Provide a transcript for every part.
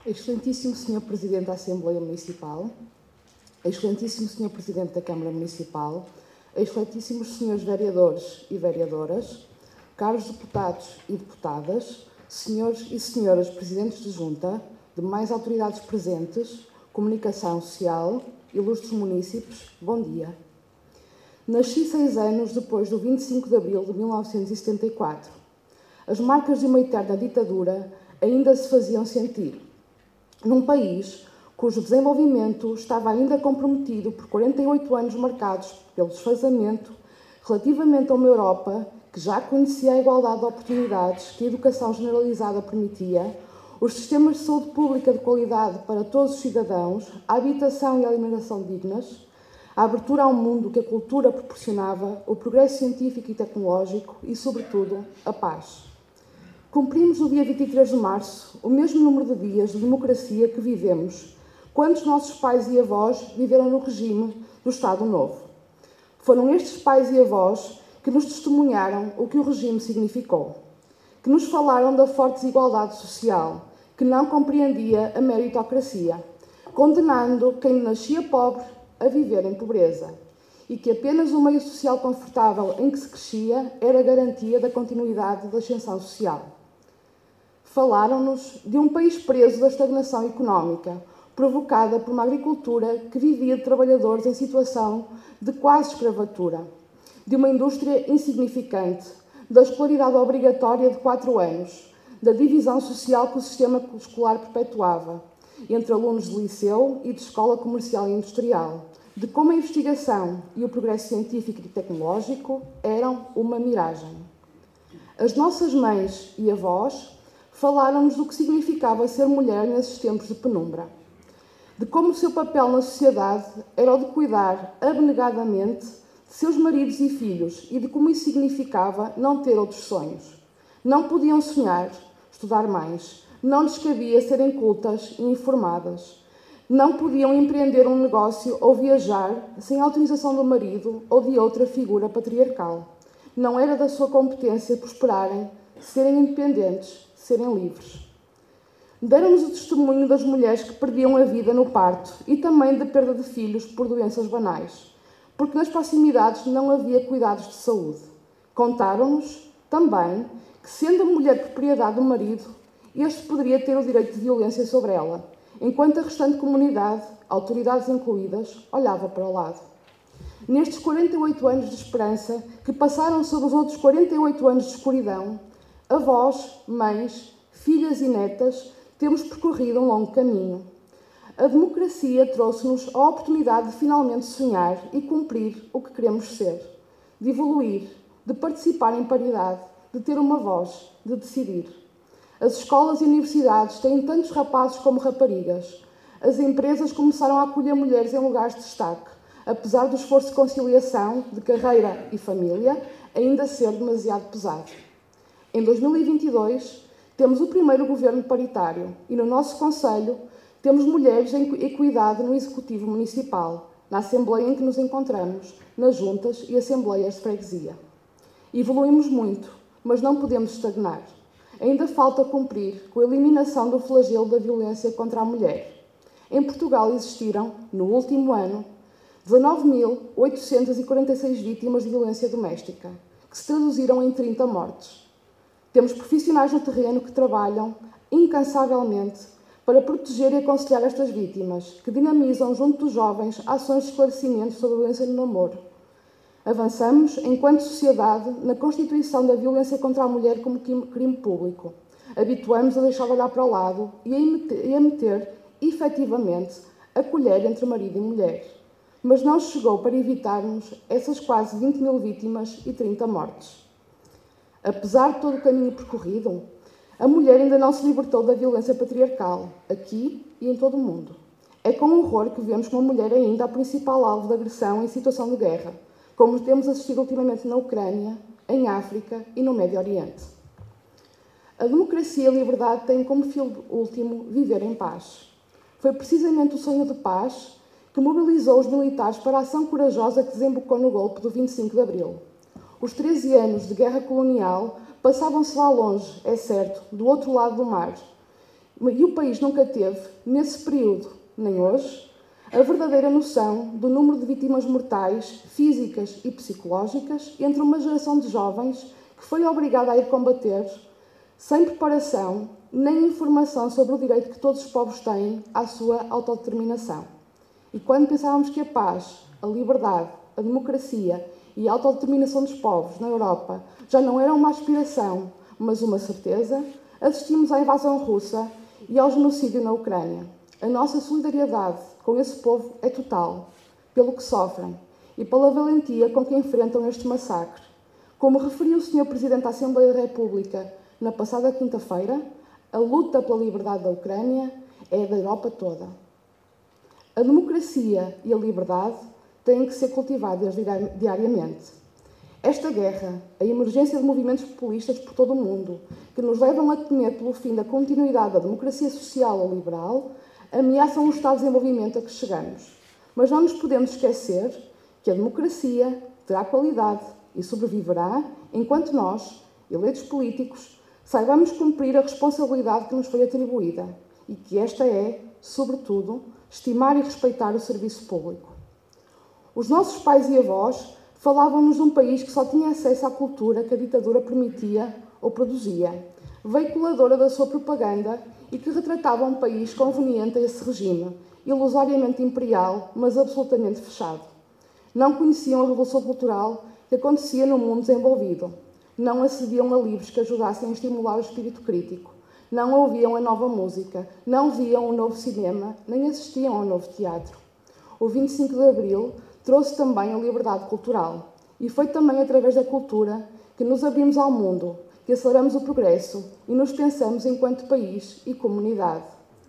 Excelentíssimo Sr. Presidente da Assembleia Municipal, Excelentíssimo Sr. Presidente da Câmara Municipal, Excelentíssimos Srs. Vereadores e Vereadoras, caros deputados e deputadas, Senhores e Senhoras Presidentes de Junta, demais autoridades presentes, comunicação social, ilustres munícipes, bom dia. Nasci 6 anos depois do 25 de abril de 1974. As marcas de uma eterna ditadura ainda se faziam sentir. Num país cujo desenvolvimento estava ainda comprometido por 48 anos marcados pelo desfazamento relativamente a uma Europa que já conhecia a igualdade de oportunidades que a educação generalizada permitia, os sistemas de saúde pública de qualidade para todos os cidadãos, a habitação e a alimentação dignas, a abertura ao mundo que a cultura proporcionava, o progresso científico e tecnológico e, sobretudo, a paz. Cumprimos no dia 23 de março o mesmo número de dias de democracia que vivemos quando os nossos pais e avós viveram no regime do Estado Novo. Foram estes pais e avós que nos testemunharam o que o regime significou, que nos falaram da forte desigualdade social, que não compreendia a meritocracia, condenando quem nascia pobre a viver em pobreza, e que apenas o meio social confortável em que se crescia era a garantia da continuidade da ascensão social. Falaram-nos de um país preso da estagnação económica, provocada por uma agricultura que vivia de trabalhadores em situação de quase escravatura, de uma indústria insignificante, da escolaridade obrigatória de 4 anos, da divisão social que o sistema escolar perpetuava, entre alunos de liceu e de escola comercial e industrial, de como a investigação e o progresso científico e tecnológico eram uma miragem. As nossas mães e avós falaram-nos do que significava ser mulher nesses tempos de penumbra, de como o seu papel na sociedade era o de cuidar abnegadamente de seus maridos e filhos e de como isso significava não ter outros sonhos. Não podiam sonhar, estudar mais, não lhes cabia serem cultas e informadas. Não podiam empreender um negócio ou viajar sem autorização do marido ou de outra figura patriarcal. Não era da sua competência prosperarem, serem independentes, serem livres. Deram-nos o testemunho das mulheres que perdiam a vida no parto e também da perda de filhos por doenças banais, porque nas proximidades não havia cuidados de saúde. Contaram-nos também que, sendo a mulher propriedade do marido, este poderia ter o direito de violência sobre ela, enquanto a restante comunidade, autoridades incluídas, olhava para o lado. Nestes 48 anos de esperança, que passaram sobre os outros 48 anos de escuridão, avós, mães, filhas e netas, temos percorrido um longo caminho. A democracia trouxe-nos a oportunidade de finalmente sonhar e cumprir o que queremos ser, de evoluir, de participar em paridade, de ter uma voz, de decidir. As escolas e universidades têm tantos rapazes como raparigas. As empresas começaram a acolher mulheres em lugares de destaque, apesar do esforço de conciliação de carreira e família ainda ser demasiado pesado. Em 2022, temos o primeiro governo paritário e no nosso Conselho temos mulheres em equidade no Executivo Municipal, na Assembleia em que nos encontramos, nas juntas e assembleias de freguesia. Evoluímos muito, mas não podemos estagnar. Ainda falta cumprir com a eliminação do flagelo da violência contra a mulher. Em Portugal existiram, no último ano, 19.846 vítimas de violência doméstica, que se traduziram em 30 mortes. Temos profissionais no terreno que trabalham incansavelmente para proteger e aconselhar estas vítimas, que dinamizam junto dos jovens ações de esclarecimento sobre a violência no namoro. Avançamos, enquanto sociedade, na constituição da violência contra a mulher como crime público. Habituamos a deixar de olhar para o lado e a meter, efetivamente, a colher entre marido e mulher. Mas não chegou para evitarmos essas quase 20.000 vítimas e 30 mortes. Apesar de todo o caminho percorrido, a mulher ainda não se libertou da violência patriarcal, aqui e em todo o mundo. É com horror que vemos como a mulher é ainda a principal alvo de agressão em situação de guerra, como temos assistido ultimamente na Ucrânia, em África e no Médio Oriente. A democracia e a liberdade têm como fim último viver em paz. Foi precisamente o sonho de paz que mobilizou os militares para a ação corajosa que desembocou no golpe do 25 de abril. Os 13 anos de guerra colonial passavam-se lá longe, é certo, do outro lado do mar, E o país nunca teve, nesse período, nem hoje, a verdadeira noção do número de vítimas mortais, físicas e psicológicas, entre uma geração de jovens que foi obrigada a ir combater, sem preparação nem informação sobre o direito que todos os povos têm à sua autodeterminação. E quando pensávamos que a paz, a liberdade, a democracia e a autodeterminação dos povos na Europa já não eram uma aspiração, mas uma certeza, assistimos à invasão russa e ao genocídio na Ucrânia. A nossa solidariedade com esse povo é total, pelo que sofrem e pela valentia com que enfrentam este massacre. Como referiu o Sr. Presidente da Assembleia da República na passada quinta-feira, a luta pela liberdade da Ucrânia é da Europa toda. A democracia e a liberdade têm que ser cultivadas diariamente. Esta guerra, a emergência de movimentos populistas por todo o mundo, que nos levam a temer pelo fim da continuidade da democracia social ou liberal, ameaçam o estado de desenvolvimento a que chegamos. Mas não nos podemos esquecer que a democracia terá qualidade e sobreviverá enquanto nós, eleitos políticos, saibamos cumprir a responsabilidade que nos foi atribuída e que esta é, sobretudo, estimar e respeitar o serviço público. Os nossos pais e avós falavam-nos de um país que só tinha acesso à cultura que a ditadura permitia ou produzia, veiculadora da sua propaganda e que retratava um país conveniente a esse regime, ilusoriamente imperial, mas absolutamente fechado. Não conheciam a revolução cultural que acontecia no mundo desenvolvido. Não acediam a livros que ajudassem a estimular o espírito crítico. Não ouviam a nova música, não viam o novo cinema, nem assistiam ao novo teatro. O 25 de Abril trouxe também a liberdade cultural. E foi também através da cultura que nos abrimos ao mundo, que aceleramos o progresso e nos pensamos enquanto país e comunidade.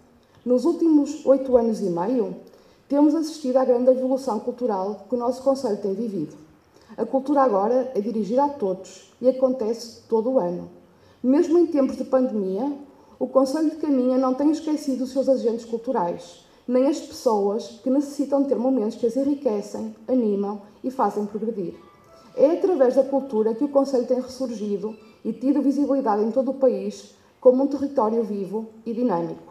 Nos últimos 8 anos e meio, temos assistido à grande evolução cultural que o nosso Conselho tem vivido. A cultura agora é dirigida a todos e acontece todo o ano. Mesmo em tempos de pandemia, o Conselho de Caminha não tem esquecido os seus agentes culturais, nem as pessoas que necessitam ter momentos que as enriquecem, animam e fazem progredir. É através da cultura que o Conselho tem ressurgido e tido visibilidade em todo o país como um território vivo e dinâmico.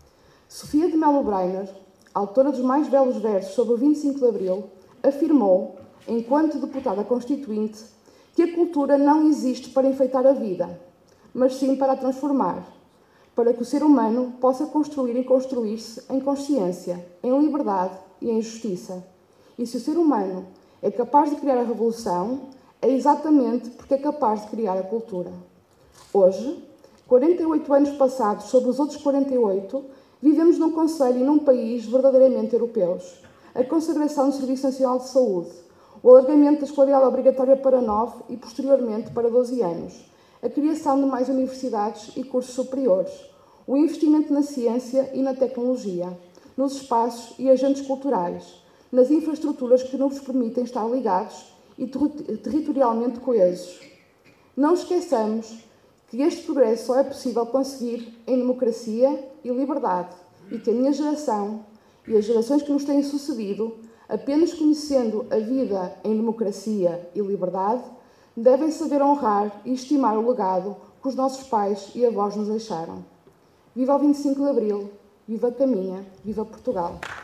Sofia de Melo Breiner, autora dos mais belos versos sobre o 25 de Abril, afirmou, enquanto deputada constituinte, que a cultura não existe para enfeitar a vida, mas sim para a transformar, para que o ser humano possa construir e construir-se em consciência, em liberdade e em justiça. E se o ser humano é capaz de criar a revolução, é exatamente porque é capaz de criar a cultura. Hoje, 48 anos passados sobre os outros 48, vivemos num concelho e num país verdadeiramente europeus. A consagração do Serviço Nacional de Saúde, o alargamento da escolaridade obrigatória para 9 e, posteriormente, para 12 anos, a criação de mais universidades e cursos superiores, o investimento na ciência e na tecnologia, nos espaços e agentes culturais, nas infraestruturas que nos permitem estar ligados e territorialmente coesos. Não esqueçamos que este progresso só é possível conseguir em democracia e liberdade e que a minha geração e as gerações que nos têm sucedido, apenas conhecendo a vida em democracia e liberdade, devem saber honrar e estimar o legado que os nossos pais e avós nos deixaram. Viva o 25 de Abril, viva a Caminha, viva Portugal!